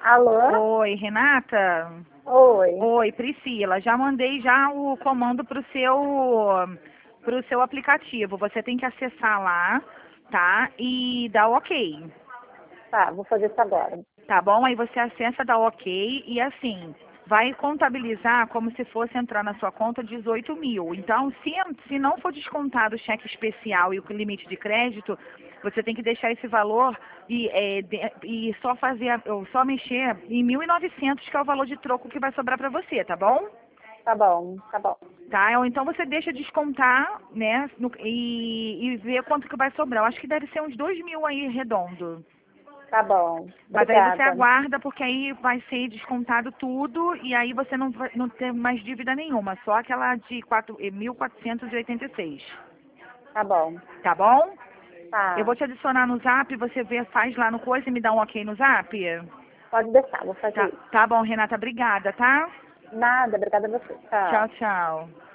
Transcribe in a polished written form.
Alô? Oi, Renata? Oi. Oi, Priscila. Já mandei já o comando pro seu aplicativo. Você tem que acessar lá, tá? E dar OK. Tá, vou fazer isso agora. Tá bom? Aí você acessa, dá OK e assim, vai contabilizar como se fosse entrar na sua conta 18 mil. Então, se não for descontado o cheque especial e o limite de crédito, você tem que deixar esse valor e só ou só mexer em 1.900, que é o valor de troco que vai sobrar para você, tá bom? Tá bom, tá bom. Tá? Ou então você deixa descontar, né? E ver quanto que vai sobrar. Eu acho que deve ser uns 2 mil aí redondo. Tá bom. Mas aí você Obrigada. aguarda, porque aí vai ser descontado tudo e aí você não tem mais dívida nenhuma, só aquela de 1.486. Tá bom. Tá bom? Eu Tá. vou te adicionar no Zap, você faz lá no coisa e me dá um OK no Zap? Pode deixar, vou fazer Tá, isso. tá bom, Renata, obrigada, tá? Nada, obrigada a você. Tchau, Tchau. tchau.